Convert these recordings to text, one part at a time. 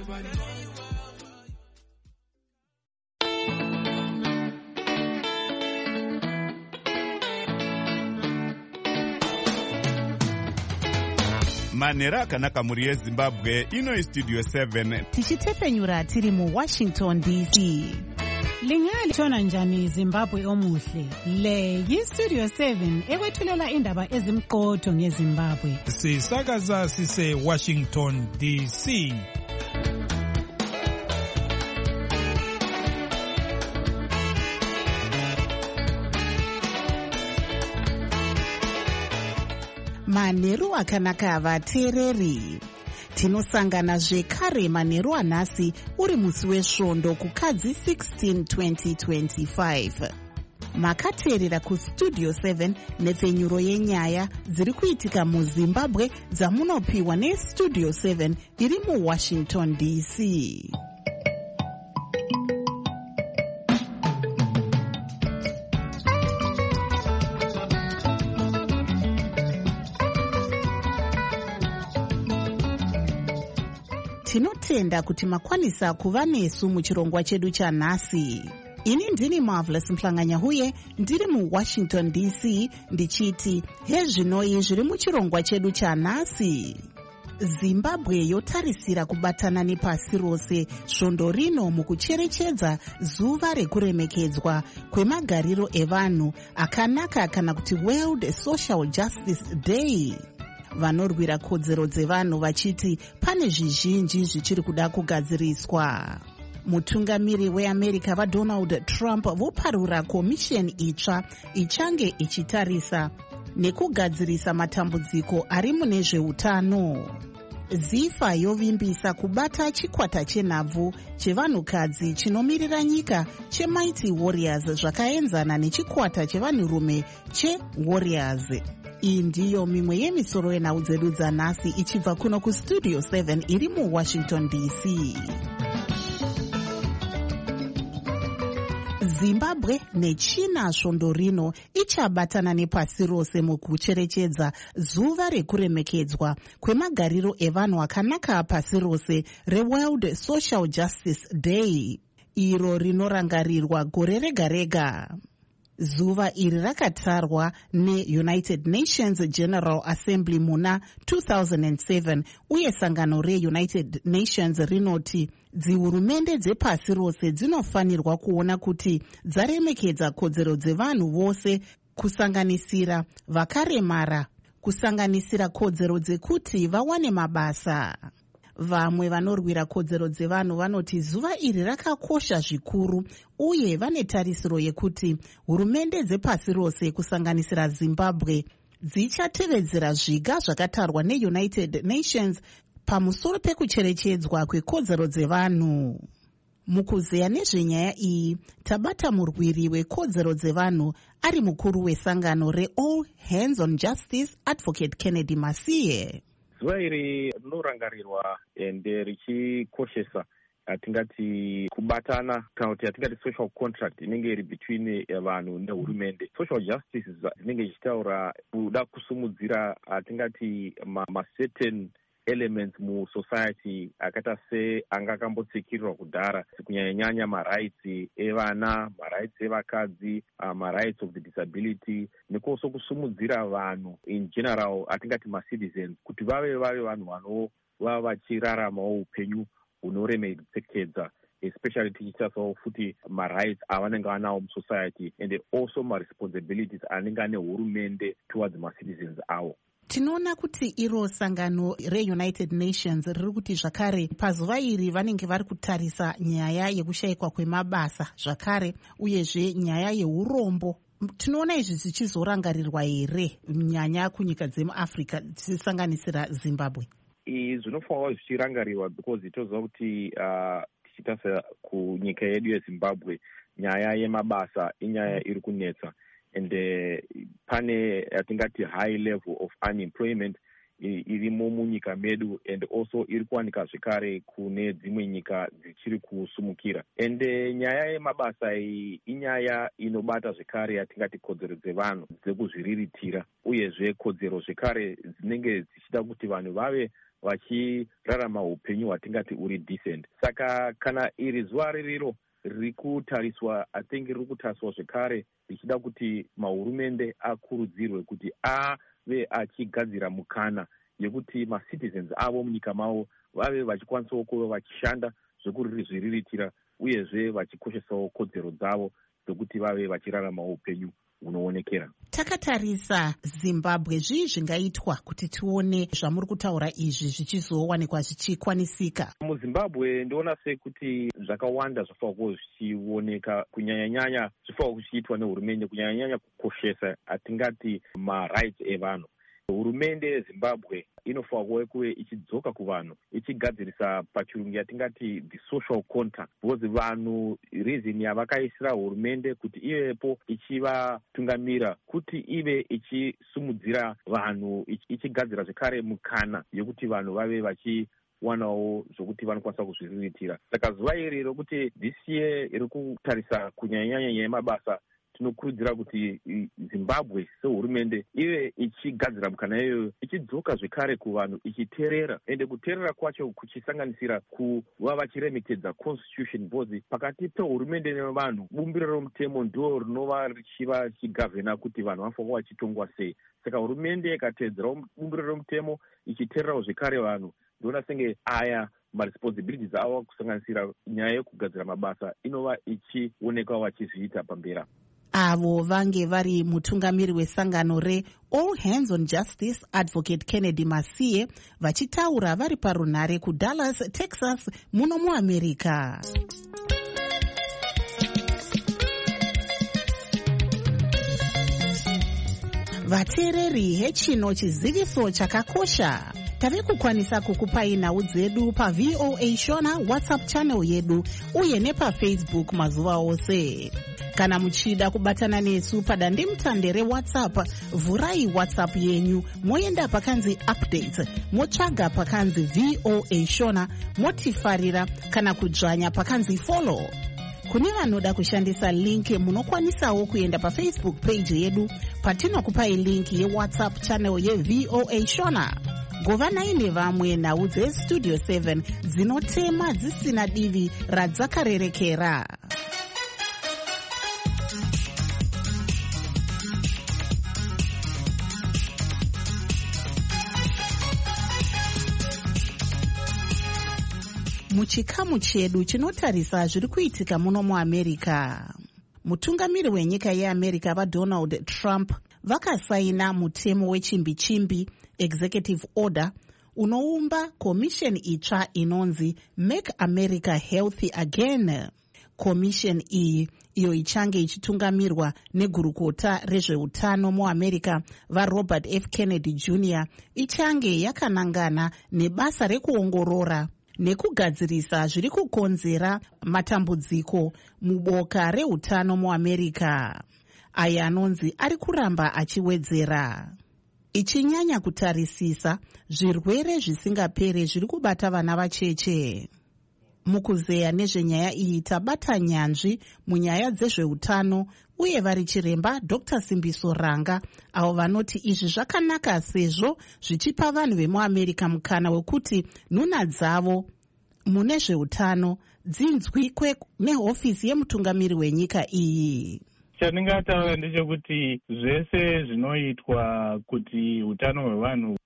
Manhero akanaka muri yeZimbabwe, ino Studio 7 tichitepenyura tiri muWashington DC. Lingali tshona njani Zimbabwe omuhle? Le yiStudio 7 ekwethulela indaba ezimqotho ngeZimbabwe. Sisakaza sise Washington DC. Manhero akanaka vateereri. Tinosangana zvekare manhero anhasi uri musi wesvondo kukadzi 16 2025. Makateerera kuStudio 7 nepfenyuro yenyaya dziri kuitika muZimbabwe dzamunopiwa neStudio 7 iri muWashington DC. Tinotenda kuti makwanisa kuva nesu muchirongwa chedu chanhasi. Ini ndini Marvelous Mhlanganyahuye, ndiri muWashington DC, ndichiti hezvinoi zviri muchirongwa chedu chanhasi. Zimbabwe yotarisira kubatana nepasi rose svondo rino mukucherechedza zuva rekuremekedzwa kwemagariro evanhu akanaka kana kuti World Social Justice Day. Vanorwira kodzero dzevanhu vachiti pane zvizhinji zvichiri kuda kugadziriswa. Mutungamiri weAmerica vaDonald Trump voparura komisheni itsva ichange ichitarisa nekugadzirisa matambudziko ari mune zveutano. ZIFA yovimbisa kubata chikwata chenhabvu chevanhukadzi chinomiririra nyika cheMighty Warriors zvakaenzana nechikwata chevanhurume cheWarriors. Iyi ndiyo mimwe yemisoro yenhau dzedu dzanhasi ichibva kuno kuStudio 7 iri muWashington DC. Zimbabwe nechina svondo rino ichabatana nepasi rose mukucherechedza zuva rekuremekedzwa kwemagariro evanhu akanaka pasi rose reWorld Social Justice Day, iro rinorangarirwa gore rega rega. Zuva iri rakatarwa neUnited Nations General Assembly muna 2007 uye sangano reUnited Nations rinoti dzihurumende dzepasi rose dzinofanirwa kuona kuti dzaremekedza kodzero dzevanhu vose kusanganisira vakaremara, kusanganisira kodzero dzekuti vawane mabasa. Vamwe vanorwira kodzero dzevanhu vanoti zuva iri rakakosha zvikuru uye vane tarisiro yekuti hurumende dzepasi rose kusanganisira Zimbabwe dzichatevedzera zviga zvakatarwa neUnited Nations pamusoro pekucherechedzwa kwekodzero dzevanhu. Mukuzeya nezvenyaya iyi, tabata murwiri wekodzero dzevanhu ari mukuru wesangano reAll Hands on Justice, Advocate Kennedy Masiye. Zuva iri rinorangarirwa ende richikoshesa atingati kubatana kana kuti atingati social contract inenge iri between vanhu nehurumende. Social justice dzinenge ichitaura kuda kusumudzira atingati certain elements musociety akata se anga akambotsikirirwa kudhara, kunyanya marights evana, marights evakadzi, marights of the disability, nekoso kusumudzira vanhu in general atingati citizens kuti vave vanhu vanova vachiraramawo upenyu hunoremekedza, especially tichitasawo futi marights avanenge vanawo musociety and also responsibilities anenge ane hurumende towards citizens avo. Tinoona kuti iro sangano reUnited Nations riri kuti zvakare pazuva iri vanenge vari kutarisa nyaya yekushayikwa kwemabasa zvakare uyezve nyaya yeurombo. Tinoona izvi zvichizorangarirwa here nyanya kunyika dzemuAfrica tichisanganisira Zimbabwe? Zvinofanirwa zvichirangarirwa because toziva kuti tichitarisa kunyika yedu yeZimbabwe nyaya yemabasa inyaya iri kunetsa. And pane atingati high level of unemployment irimo munyika medu and also iri kuwanika zvekare kune dzimwe nyika dzichiri kusumukira. And nyaya yemabasa iyi inyaya inobata zvekare atingati kodzero dzevanhu dzekuzviriritira uyezve kodzero zvekare dzinenge dzichida kuti vanhu vave vachirarama upenyu hwatingati uri decent. Saka kana iri zuva ririro riri kutariswa, I think riri kutariswa zvekare richida kuti mahurumende akurudzirwe kuti ave achigadzira mukana yekuti macitizens avo munyika mavo vave vachikwanisawo kuva vachishanda zvekuzviriritira, uyezve vachikoshesawo kodzero dzavo dzekuti vave vachiraramawo upenyu hunoonekera. Takatarisa Zimbabwe, zvii zvingaitwa kuti tione zvamuri kutaura izvi zvichizowanikwa zvichikwanisika? MuZimbabwe ndoona sekuti zvakawanda zvafanira kuva zvichioneka, kunyanya-nyanya zvifanira kuchiitwa nehurumende, kunyanya-nyanya kukoshesa atingati marights evanhu. Hurumende yeZimbabwe inofanira kuve ichidzoka kuvanhu, ichigadzirisa pachirungu yatingati the social contract, because vanhu reason yavakaisira hurumende kuti ivepo ichivatungamira, kuti ive ichisumudzira vanhu, ichigadzira zvekare mukana yekuti vanhu vave vachiwanawo zvokuti vanokwanisa kuzviriritira. Saka zuva iri rokuti this year iri kutarisa kunyanya-nyanya yemabasa, tinokurudzira kuti Zimbabwe sehurumende ive ichigadzira mukana iyoyo, ichidzoka zvekare kuvanhu, ichiteerera, ende kuteerera kwacho kuchisanganisira kuva vachiremekedza constitution, because pakati pehurumende nevanhu bumbiro romutemo ndo rinova richiva chigavhena kuti vanhu vanofanira vachitongwa sei. Saka hurumende ikateedzera bumbiro romutemo, ichiteererawo zvekare vanhu, ndoona senge aya maresponsibilities avo kusanganisira nyaya yekugadzira mabasa inova ichionekwa vachizviita pambera. Avo vange vari mutungamiri wesangano reAll Hands on Justice, Advocate Kennedy Masiye, vachitaura vari parunhare kuDallas, Texas, muno muAmerica. Vateereri, hechino chiziviso chakakosha. Tave kukwanisa kukupai nhau dzedu paVOA Shona WhatsApp channel yedu uye nepaFacebook mazuva ose. Kana muchida kubatana nesu padandemutande reWhatsApp, vhurai WhatsApp yenyu, moenda pakanzi updates, motsvaga pakanzi VOA Shona, motifarira, kana kudzvanya pakanzi follow. Kune vanoda kushandisa link, munokwanisawo kuenda paFacebook page yedu patinokupai link yeWhatsApp channel yeVOA Shona. Govanai nevamwe nhau dzeStudio 7 dzinotema dzisina divi radzakarerekera. Muchikamu chedu chinotarisa zviri kuitika muno muAmerica. Mutungamiri wenyika yeAmerica vaDonald Trump vakasaina mutemo wechimbi-chimbi, executive order, unoumba komisheni itsva inonzi Make America Healthy Again. Komisheni iyi, iyo ichange ichitungamirwa negurukota rezveutano muAmerica vaRobert F. Kennedy Jr., ichange yakanangana nebasa rekuongorora nekugadzirisa zviri kukonzera matambudziko muboka reutano muAmerica, aya anonzi ari kuramba achiwedzera. Ichinyanya kutarisisa zvirwere zvisingapere zviri kubata vana vacheche. Mukuzeya nezvenyaya iyi tabata nyanzvi munyaya dzezveutano uye vari chiremba Dr. Simbiso Ranga, avo vanoti izvi zvakanaka sezvo zvichipa vanhu vemuAmerica mukana wekuti nhuna dzavo mune zveutano dzinzwikwe nehofisi yemutungamiri wenyika iyi. Chandingataura ndechekuti zvese zvinoitwa kuti utano hwevanhu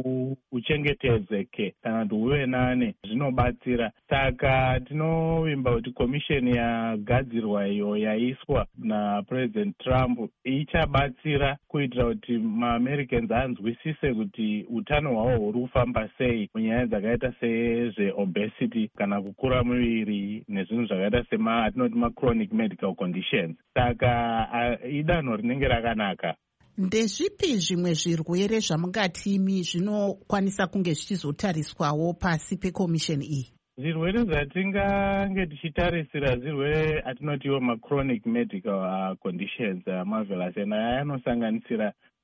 huchengetedzeke kana kuti huve nane zvinobatsira. Saka tinovimba kuti komisheni yagadzirwa iyo yaiswa naPresident Trump ichabatsira kuitira kuti maAmericans anzwisise kuti utano hwavo huri kufamba sei munyaya dzakaita sezveobesity kana kukura muviri nezvinhu zvakaita atinoti machronic medical conditions. Saka idanho rinenge rakanaka. Ndezvipi zvimwe zvirwere zvamungatimi zvinokwanisa kunge zvichizotariswawo pasi pekomisheni iyi? Zvirwere zvatingange tichitarisira zvirwere atinotiwo machronic medical conditions marvelous, aya anosanganisira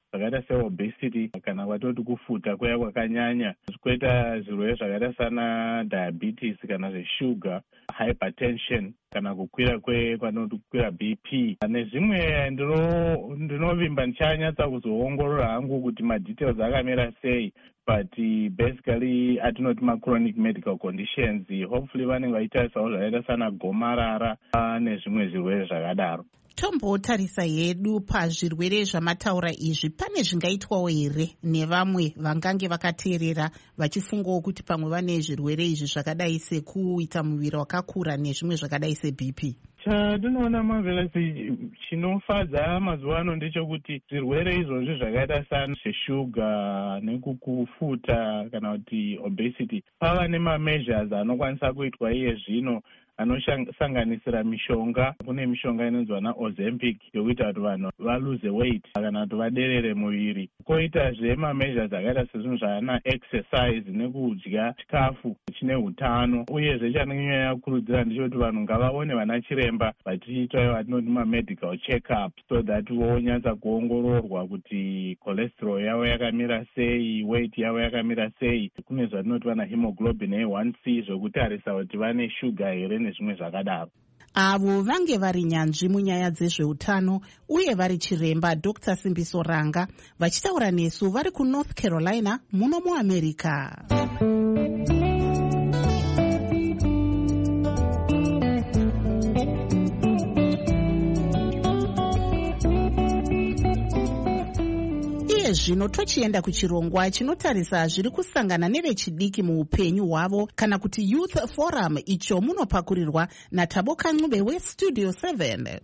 zvakaita seobesity kana kwatoti kufuta kuya kwakanyanya, kwoita zvirwere zvakaita sana diabetes kana zveshuga, hypertension kana kukwira kwanokwira BP nezvimwe. Ndinovimba ndichanyatsa kuzoongorora hangu kuti madetails akamira sei, but basically atinoti machronic medical conditions, hopefully vanenge vachitarisawo zvakaita sana gomarara nezvimwe zvirwere zvakadaro. Tombotarisa hedu pazvirwere zvamataura izvi, pane zvingaitwawo here nevamwe vangange vakateerera vachifungawo kuti pamwe vane zvirwere izvi zvakadai sekuita muviri wakakura nezvimwe zvakadai seBP? Chatinoona mavelasi chinofadza mazuva ano ndechekuti zvirwere izvozvi zvakaita sana seshuga nekufuta kana kuti obesity, pava nemameasures anokwanisa kuitwa iye zvino anosanganisira mishonga. Kune mishonga inonzwa naOzempic yokuita kuti vanhu valuze weight kana kuti vaderere muviri. Koitazve mameasures akaita sezvinhu zvana exercise nekudya chikafu chine hutano. Uyezve chanonyanya kukurudzira ndechekuti vanhu ngavaone vana chiremba vachiita vatinoti mamedical check-up, so that vonyatsa kuongororwa kuti cholesterol yavo yakamira sei, weight yavo yakamira sei. Kune zvatinoti vana hemoglobin A1C zvokutarisa kuti vane shuga here nezvimwe zvakadaro. Avo vange vari nyanzvi munyaya dzezveutano uye vari chiremba Dr. Simbiso Ranga vachitaura nesu vari kuNorth Carolina muno muAmerica. Zvino tochienda kuchirongwa chinotarisa zviri kusangana nevechidiki muupenyu hwavo kana kuti Youth Forum, icho munopakurirwa naTabo Kanxube weStudio 7.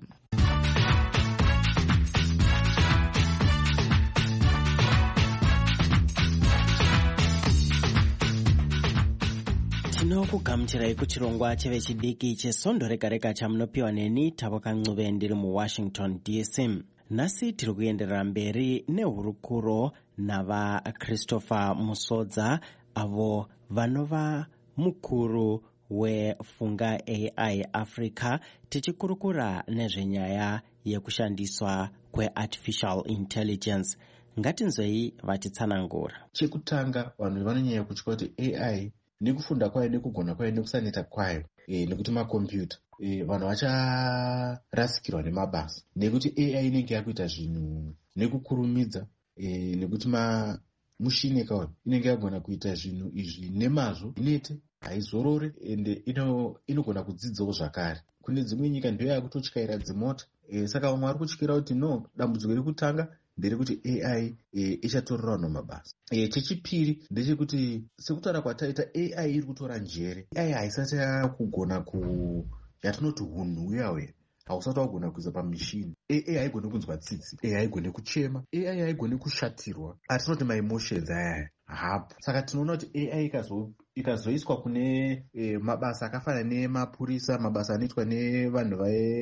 Tinokugamuchirai kuchirongwa chevechidiki chesondo rega-rega chamunopiwa neni Tabo Kanxube ndiri muWashington DC. Nhasi tiri kuenderera mberi nehurukuro navaChristopher Musodza, avo vanova mukuru wefunga AI Africa, tichikurukura nezvenyaya yekushandiswa kweartificial intelligence. Ngatinzwei vatitsanangura. Chekutanga, vanhu vanonyanya kutya kuti AI nekufunda kwayo nekugona kwayo nekusaneta kwayo nekuti makombiyuta vanhu vacharasikirwa nemabasa, nekuti AI inenge yakuita zvinhu nekukurumidza, nekuti mushini yakaona inenge yagona kuita zvinhu izvi nemazvo, inete, haizorore, ende inogona kudzidzawo zvakare. Kune dzimwe nyika ndiyo yakutotyaira dzimota, saka vamwe vari kutyira kuti no, dambudziko rekutanga nderekuti AI ichatorera vanhu mabasa. Chechipiri ndechekuti sekutaura kwataita, AI iri kutora njere. AI haisati yakugona yatinoti hunhu uyawe hausati wagona kuisa pamishini. AI haigone kunzwa tsitsi, AI haigone kuchema, AI haigone kushatirwa, atinoti maemotions aya hapo. Saka tinoona kuti AI ikazoiswa kune mabasa akafanana nemapurisa, mabasa anoitwa nevanhu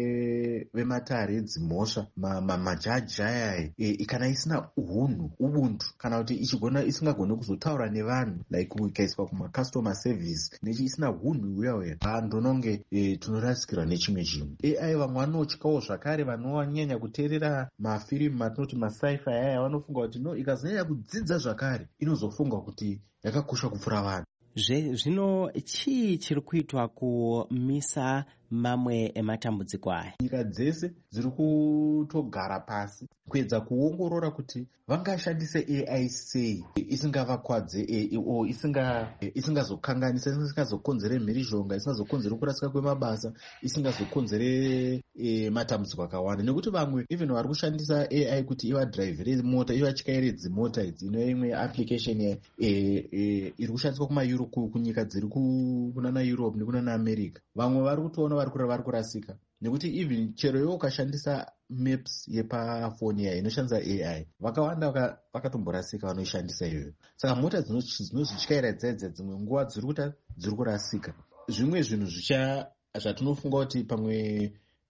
vematare dzimhosva, majaji aya, kana isina hunhu, ubuntu, kana kuti isingagone kuzotaura nevanhu, like ikaiswa kumacustomer service isina hunhu uya ndononge tinorasikirwa nechimwe chinhu. AI vamwe vanotyawo zvakare, vanonyanya kuteerera mafirimu matinoti masci-fi aya, vanofunga kuti no, ikazonyanya kudzidza zvakare inozofunga kuti yakakosha kupfuura vanhu. Zvino chii chiri kuitwa kumisa mamwe ematambudziko aya? Nyika dzese dziri kutogara pasi kuedza kuongorora kuti vangashandise AI sei isingavakwadze, isingazokanganisa, isingazokonzere mhirizhonga, isingazokonzere kurasika kwemabasa, isingazokonzere matambudziko akawanda. Nekuti vamwe even vari kushandisa AI kuti ivadhiraivhire mota, ivatyaire dzimota idzi. Ino imwe application iri kushandiswa kunyika dziri kunana Europe nekunana America. Vamwe vari kutoona vari kurasika, nekuti even chero iwo ukashandisa maps yepafoni yayo inoshandisa AI, vakawanda vakatomborasika vanoishandisa iyoyo. Saka mota dzinozvityaira dzedze dzimwe nguva dziri kurasika. Zvimwe zvinhu zvatinofunga kuti pamwe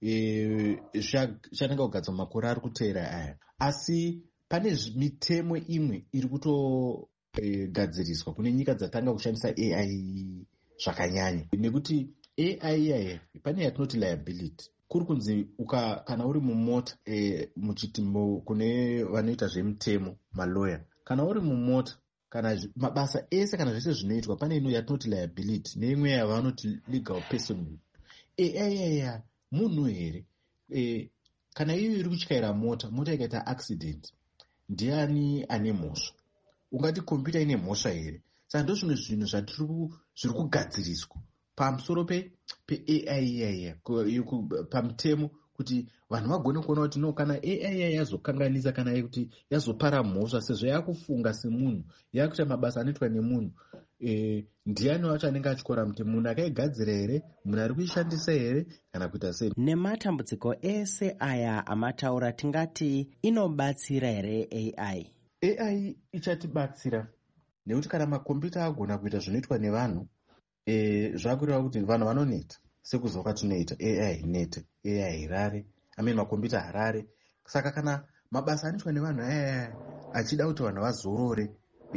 zvichatanga kugadzwa makore ari kuteera aya, asi pane mitemo imwe iri kutogadziriswa kune nyika dzatanga kushandisa AI zvakanyanya, nekuti AI yaya pane yatinoti liability. kuri kunzi kana uri mumota kune vanoita zvemutemo maloya, kana uri mumota kana mabasa ese kana zvese zvinoitwa pane ino yatinoti liability neimwe yavanoti legal personhood. AI munhu here? Kana iyo iri kutyaira mota ikaita accident, ndiani ane mhosva? Ungati kompyuta ine mhosva here? Saka ndo zvimwe zvinhu zviri kugadziriswa pamusoro pe-AI pamutemo, kuti vanhu vagone kuona kuti no, kana AI yazokanganisa kana kuti yazopara mhosva, sezvo yakufunga semunhu, yakuita mabasa anoitwa nemunhu, ndiani wacho anenge achikora mutemo? Munhu akaigadzira here? Munhu ari kuishandisa here? Kana kuita sei? Nematambudziko ese aya amataura, tingati inobatsira here AI? AI ichatibatsira nekuti kana makombiyuta agona kuita zvinoitwa nevanhu, zvakureva kuti vanhu vanoneta sekuzoka tunoita. AI nete, AI irare, makombiyuta harare. Saka kana mabasa anoitwa nevanhu achida kuti vanhu vazorore,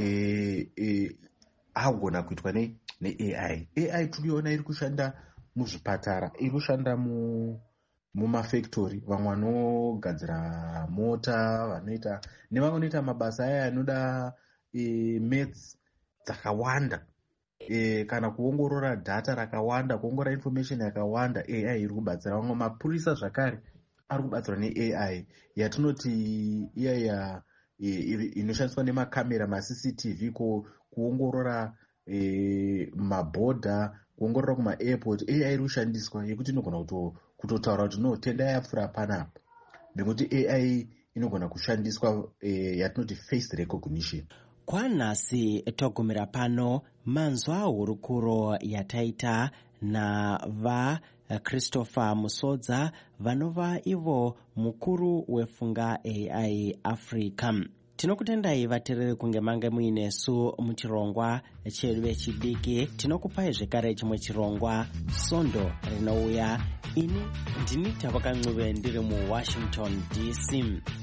agona kuitwa neAI. AI tiriona iri kushanda muzvipatara, iri kushanda mumafactory, vamwe vanogadzira mota, vanoita nevamwe vanoita mabasa aya anoda maths dzakawanda, kana kuongorora data rakawanda, kuongorora information yakawanda. AI iri kubatsira. Vamwe mapurisa zvakare ari kubatsirwa neAI yatinoti iya inoshandiswa nemakamera, maCCTV, kuongorora mabhodha, kuongorora kumaairport. AI iri kushandiswa yekuti inogona kutotaura kuti no, tenda yapfuura panapa, nekuti AI inogona kushandiswa yatinoti face recognition. Kwanhasi togumira pano manzwa hurukuro yataita Christopher Musodza, vanova ivo mukuru wefunga AI Africa. Tinokutendai vateereri kunge mange muinesu muchirongwa chedu vechidiki. Tinokupai zvekare chimwe chirongwa Sondo rinouya. Ini ndini Tavoka Ncube ndiri muWashington DC.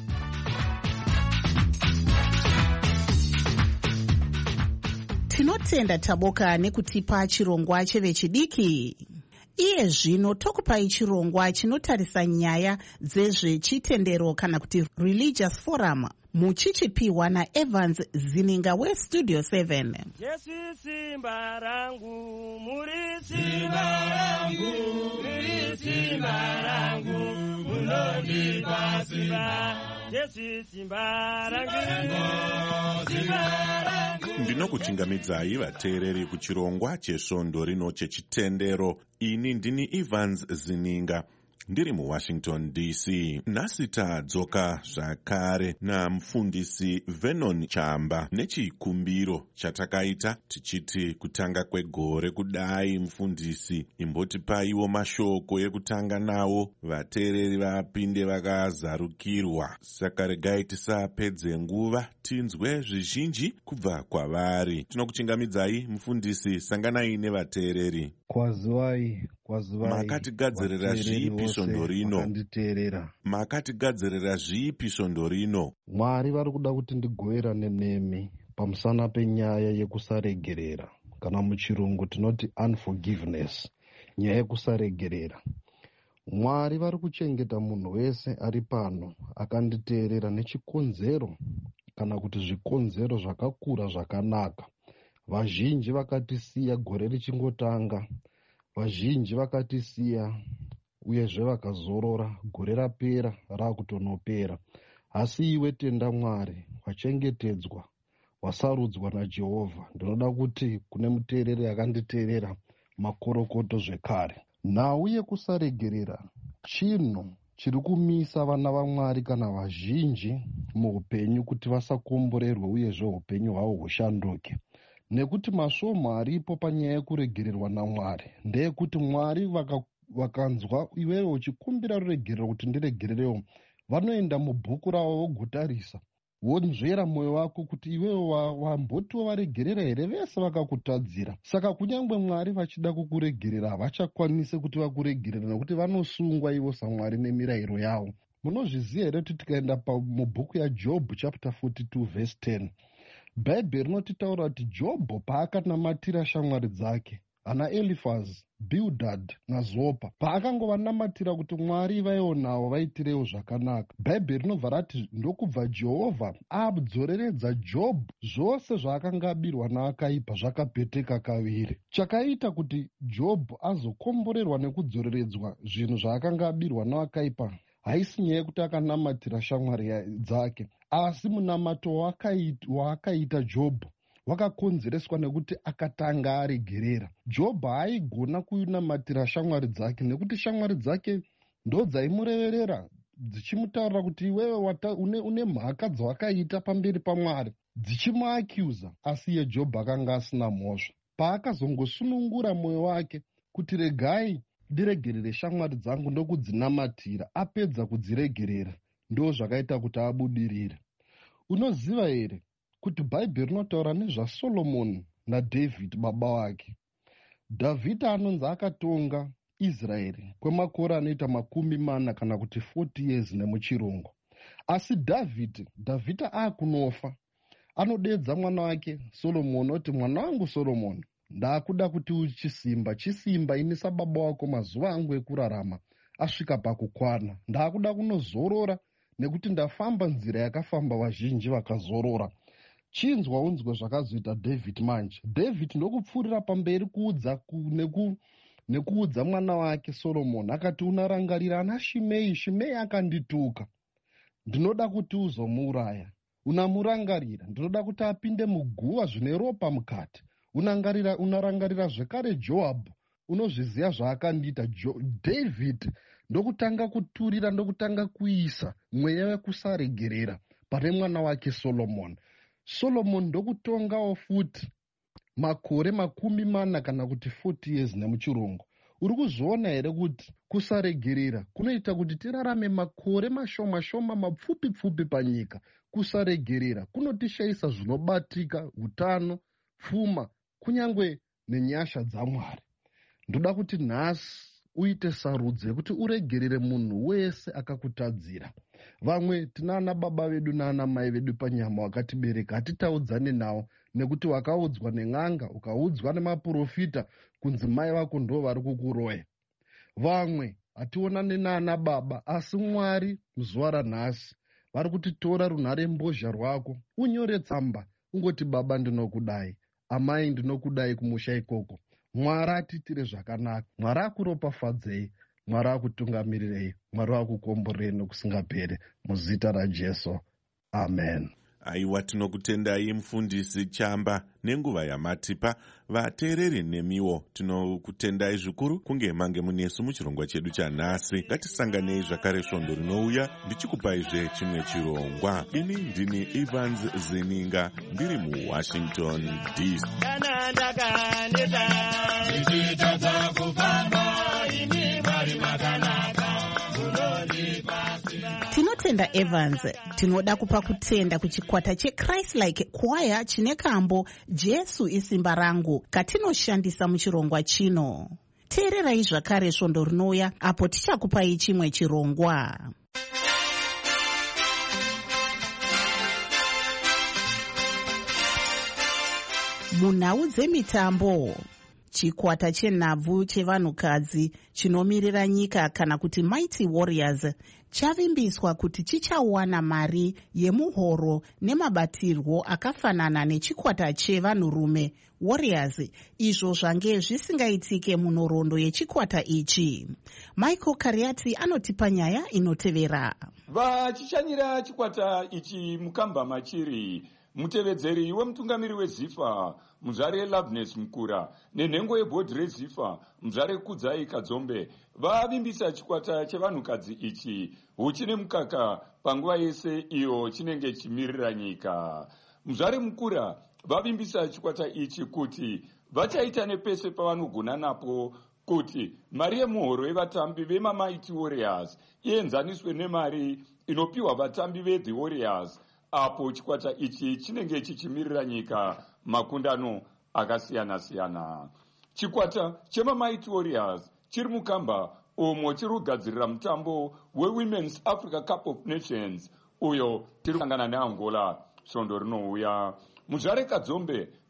Tinotenda Taboka nekutipa chirongwa chevechidiki. Iye zvino tokupai chirongwa chinotarisa nyaya dzezvechitendero kana kuti religious forum, muchichipiwa naEvans Zininga weStudio 7. Jesu simba rangu, muri simba rangu, muri simba rangu, munondipa simba. Jesu simba rangu, simba rangu. Ndinokuchingamidzai vateereri kuchirongwa cheSondo rino chechitendero. Ini ndini Evans Zininga ndiri muWashington DC. Nhasi tadzoka zvakare namufundisi Vernon Chamba nechikumbiro chatakaita tichiti kutanga kwegore kudai, mufundisi imbotipaiwo mashoko ekutanga nawo vateereri vapinde vakazarukirwa. Saka regai tisapedze nguva, tinzwe zvizhinji kubva kwavari. Tinokuchingamidzai mufundisi, sanganai nevateereri. Kwaziwai makatigadzirira zvipi Sondo rino? Makatigadzirira zvipi Sondo rino? Mwari vari kuda kuti ndigoverane nemi pamusana penyaya yekusaregerera, kana muchirungu tinoti unforgiveness, nyaya yekusaregerera. Mwari vari kuchengeta munhu wese ari pano akanditeerera nechikonzero kana kuti zvikonzero zvakakura zvakanaka. Vazhinji vakatisiya gore richingotanga, vazhinji vakatisiya uyezve vakazorora, gore rapera raakutonopera. Asi iwe tenda Mwari, wachengetedzwa, wasarudzwa naJehovha. Ndinoda kuti kune muteereri akanditeerera makorokoto zvekare. Nhau yekusaregerera chinhu chiri kumisa vana vaMwari kana vazhinji muupenyu kuti vasakomborerwe uyezve upenyu hwavo hushanduke. Nekuti masvomo aripo panyaya yekuregererwa naMwari ndeyekuti Mwari vakanzwa iwewe uchikumbira ruregerero kuti ndiregererewo, vanoenda mubhuku ravo vogutarisa, wonzvera mwoyo wako kuti iwewe wambotiwo varegerera here, vese vakakutadzira. Saka kunyange Mwari vachida kukuregerera havachakwanise kuti vakuregerera nekuti vanosungwa ivo saMwari nemirayiro yavo. Munozviziva here kuti tikaenda mubhuku yaJobhu chapter 42 verse 10, Bhaibheri rinotitaura kuti Jobho paakanamatira shamwari dzake ana Elifazi, Bildad naZopa paakangovanamatira kuti Mwari vaionawo vaitirewo zvakanaka. Bhaibheri rinobva rati ndokubva Jehovha adzoreredza Jobhu zvose zvaakanga abirwa naakaipa zvakapeteka kaviri. Chakaita kuti Jobhu azokomborerwa nekudzoreredwa zvinhu zvaakanga abirwa naakaipa haisi nyaya yekuti akanamatira shamwari dzake, asi munamato waakaita Jobhu wakakonzereswa nekuti akatanga aregerera. Jobhu haigona kunamatira shamwari dzake nekuti shamwari dzake ndodzaimurevera dzichimutaurira kuti iwewe une mhaka dzawakaita pamberi paMwari, dzichimuacuza. Asi iye Jobhu akanga asina mhosva. Paakazongosunungura mwoyo wake kuti regai ndiregerere shamwari dzangu ndokudznamatira, apedza kudziregerera, ndo zvakaita kuti abudirire. Unoziva here kuti Bhaibheri rinotaura nezvaSolomoni naDhavhidhi baba wake. Dhavhidhi anonzi akatonga Israeri kwemakore anoita 40 kana kuti 40 years nemuchirungu. Asi Dhavhidhi akunofa, anodedza mwana wake Solomoni oti, mwana wangu Solomoni, ndakuda kuti chisimba inisa baba wako mazuva angu ekurarama asvika pakukwana. Ndakuda kunozorora nekuti ndafamba nzira yakafamba vazhinji vakazorora. Chinzwa unzwe zvakazoita Dhavhidhi manje. Dhavhidhi ndokupfuurira pamberi nekuudza mwana wake Solomoni akati, unarangarira ana Shimei akandituka, ndinoda kuti uzomuuraya. Unamurangarira, ndinoda kuti apinde muguva zvine ropa mukati. Unarangarira zvekare Joabhu, unozviziva zvaakandiita. Dhavhidhi ndokutanga kuturira, ndokutanga kuisa mweya wekusaregerera pane mwana wake Solomoni. Solomoni ndokutongawo futi makore 40 kana kuti 40 years nemuchirungu. Uri kuzviona here kuti kusaregerera kunoita kuti tirarame makore mashoma mapfupi panyika. Kusaregerera kunotishayisa zvinobatika, utano, pfuma, kunyangwe nenyasha dzaMwari. Ndoda kuti nhasi uite sarudzo yekuti uregerere munhu wese akakutadzira. Vamwe tinana baba vedu nana mai vedu panyama wakatibereka, hatitaudzane nawo nekuti wakaudzwa nen'anga, ukaudzwa nemaprofita kunzi mai vako ndo vari kukuroya. Vamwe hationane nana baba, asi Mwari muzuva ranhasi vari kutitora runhare mbozha rwako, unyore tsamba ungoti, baba ndinokudai, amai ndinokudai kumusha ikoko. Mwari atiitire zvakanaka, Mwari akuropafadzei, Mwari akutungamirirei, Mwari akukomborerei nokusingaperi, muzita raJesu, amen. Aiwa, tinokutendai mufundisi Chamba nenguva yamatipa. Vateereri nemiwo tinokutendai zvikuru kunge mange munesu muchirongwa chedu chanhasi. Ngatisanganei zvakare svondo rinouya ndichikupaizve chimwe chirongwa. Ini ndini Evans Zeninga ndiri muWashington DC. Tinotenda Evans. Tinoda kupa kutenda kuchikwata cheChrist-like choir chine kambo Jesu isimba rangu katinoshandisa muchirongwa chino. Teererai zvakare svondo rinouya apo tichakupai chimwe chirongwa. Munhau dzemitambo, chikwata chenhabvu chevanhukadzi chinomirira nyika kana kuti Mighty Warriors chavimbiswa kuti chichawana mari yemuhoro nemabatirwo akafanana nechikwata chevanhurume Warriors, izvo zvange zvisingaitike munhoroondo yechikwata ichi. Michael Kariati anotipa nyaya inotevera. Vachichanyira chikwata ichi mukamba machiri mutevedzeri wemutungamiri weZifa muzvare Loveness Mukura nenhengo yebhodhi reZifa muzvare Kudzai Kadzombe vavimbisa chikwata chevanhukadzi ichi huchine mukaka panguva yese iyo chinenge chimirira nyika. Muzvare Mukura vavimbisa chikwata ichi kuti vachaita nepese pavanogona napo kuti mari yemuhoro yevatambi veMamighty Warriors ienzaniswe nemari inopiwa vatambi veThe Warriors apo chikwata ichi chinenge chichimirira nyika makundano akasiyana-siyana. Chikwata cheMamighty Warriors chiri mukamba omwe chiri kugadzirira mutambo weWomen's Africa Cup of Nations uyo tiri kukangana neAngola svondo rinouya. Muzvare Kadzombe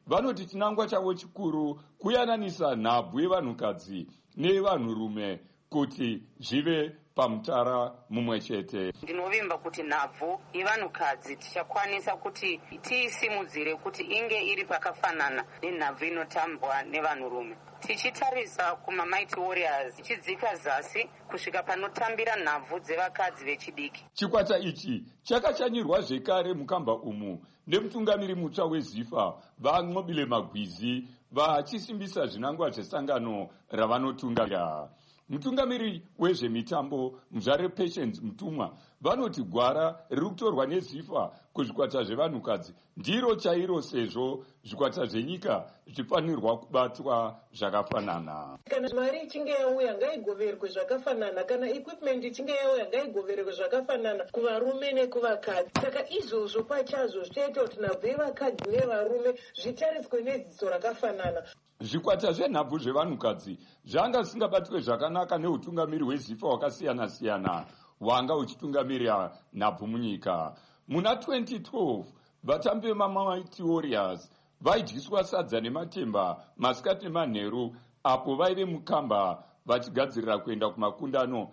vanoti chinangwa chavo chikuru kuyananisa nhabvu yevanhukadzi nevanhurume kuti zvive pamutara mumwe chete. Ndinovimba kuti nhabvu yevanhukadzi tichakwanisa kuti tiisimudzire kuti inge iri pakafanana nenhabvu inotambwa nevanhurume. Tichitarisa kumaMighty Warriors tichidzika zasi kusvika panotambira nhabvu dzevakadzi vechidiki. Chikwata ichi chakashanyirwa zvekare mukamba umu nemutungamiri mutsva weZIFA vaNqobile Magwizi vachisimbisa zvinangwa zvesangano ravanotungamira. Mutungamiri wezvemitambo Muzvare Patience Mutumwa vanoti gwara riri kutorwa neZIFA kuzvikwata zvevanhukadzi ndiro chairo sezvo zvikwata zvenyika zvichifanirwa kubatwa zvakafanana. Kana mari ichinge yauya ngaigoverwe zvakafanana, kana equipment ichinge yauya ngaigoverwe zvakafanana kuvarume nekuvakadzi. Saka izvozvo pachazvo zvitoita kuti nhabvu yevakadzi nevarume zvitariswe nedziso rakafanana. Zvikwata zvenhabvu zvevanhukadzi zvanga zvisingabatwe zvakanaka neutungamiri hweZIFA wakasiyana-siyana hwanga uchitungamirira nhabvu munyika. Muna 2012 vatambi vemaMighty Warriors vaidyiswa sadza nematemba masikati nemanheru apo vaive mukamba vachigadzirira kuenda kumakundano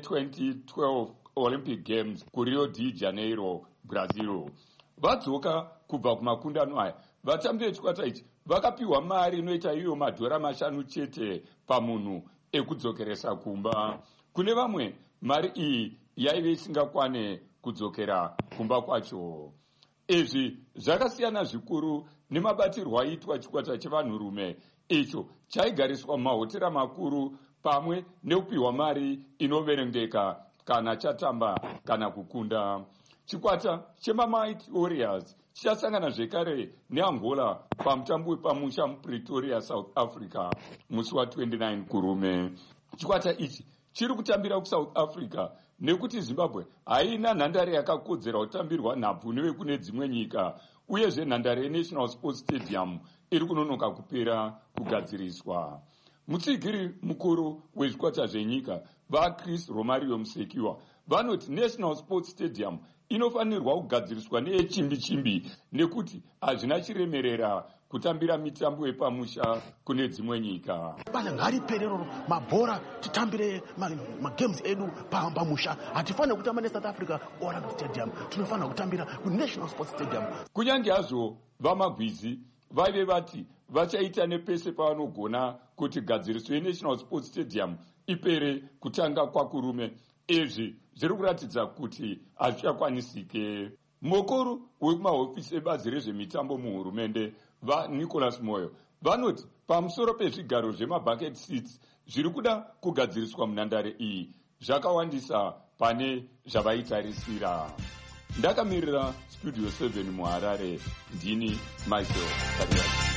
e2012 Olympic Games kuRio de Janeiro, Brazil. Vadzoka kubva kumakundano aya, vatambi vechikwata ichi vakapiwa mari inoita iyo $5 chete pamunhu ekudzokeresa kumba. Kune vamwe mari iyi yaive isingakwane kudzokera kumba kwacho. Izvi zvakasiyana zvikuru nemabatirwo aiitwa chikwata chevanhurume icho chaigariswa mumahotera makuru pamwe nekupiwa mari inoverengeka kana chatamba kana kukunda. Chikwata chemaMighty Warriors chichasangana zvekare neAngola pamutambo wepamusha muPretoria, South Africa musi wa29 kurume. Chikwata ichi chiri kutambira kuSouth Africa nekuti Zimbabwe haina nhandare yakakodzera kutambirwa nhabvu nevekune dzimwe nyika, uyezve nhandare yeNational Sports Stadium iri kunonoka kupera kugadziriswa. Mutsigiri mukuru wezvikwata zvenyika vaChris Romario Musekiwa vanoti National Sports Stadium inofanirwa kugadziriswa neyechimbi-chimbi nekuti hazvina chiremerera kutambira mitambo yepamusha kune dzimwe nyika. Bana ngariperero mabhora titambire magames edu pamusha. Hatifanira kutamba neSouth Africa Orlando Stadium, tinofanira kutambira kuNational Sports Stadium. Kunyange hazvo vaMagwizi vaive vati vachaita nepese pavanogona kuti gadziriso yeNational Sports Stadium ipere kutanga kwakurume, izvi zviri kuratidza kuti hazvichakwanisike. Mukuru wekumahofisi ebazi rezvemitambo muhurumende vaNicholas Moyo vanoti pamusoro pezvigaro zvemabucket seats zviri kuda kugadziriswa munhandare iyi zvakawandisa pane zvavaitarisira. Ndakamirira Studio 7 muHarare, ndini Michael Kariati.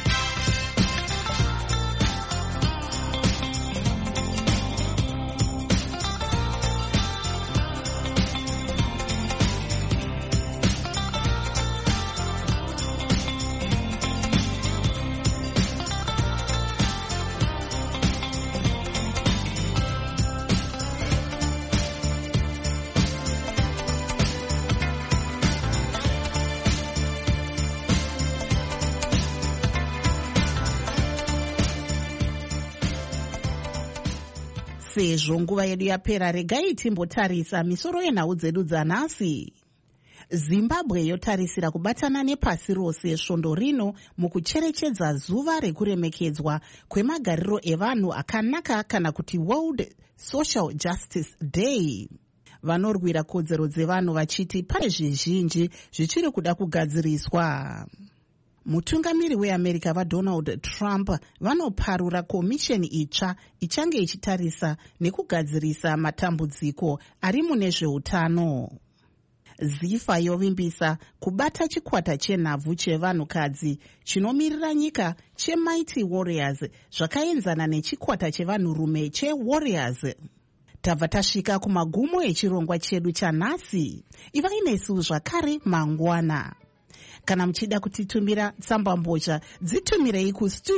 Sezvo nguva yedu yapera, regai timbotarisa misoro yenhau dzedu dzanhasi. Zimbabwe yotarisira kubatana nepasi rose svondo rino mukucherechedza zuva rekuremekedzwa kwemagariro evanhu akanaka kana kuti World Social Justice Day. Vanorwira kodzero dzevanhu vachiti pane zvizhinji zvichiri kuda kugadziriswa. Mutungamiri weAmerica vaDonald Trump vanoparura komisheni itsva ichange ichitarisa nekugadzirisa matambudziko ari mune zveutano. ZIFA yovimbisa kubata chikwata chenhabvu chevanhukadzi chinomirira nyika cheMighty Warriors zvakaenzana nechikwata chevanhurume cheWarriors. Tabva tasvika kumagumo echirongwa chedu chanhasi. Ivai nesu zvakare mangwana. Kana muchida kutitumira tsamba mbozha, dzitumirei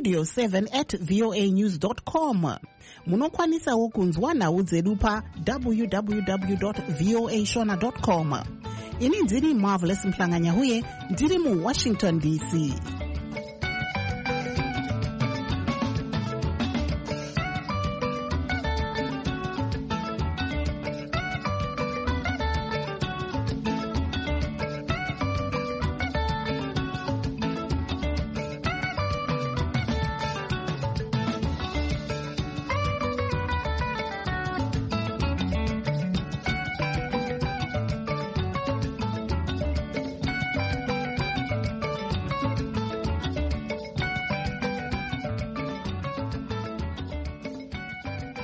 kustudio7@voanews.com. Munokwanisawo kunzwa nhau dzedu pa www.voashona.com. Ini ndiri Marvelous Mhlanganya huye ndiri muWashington DC.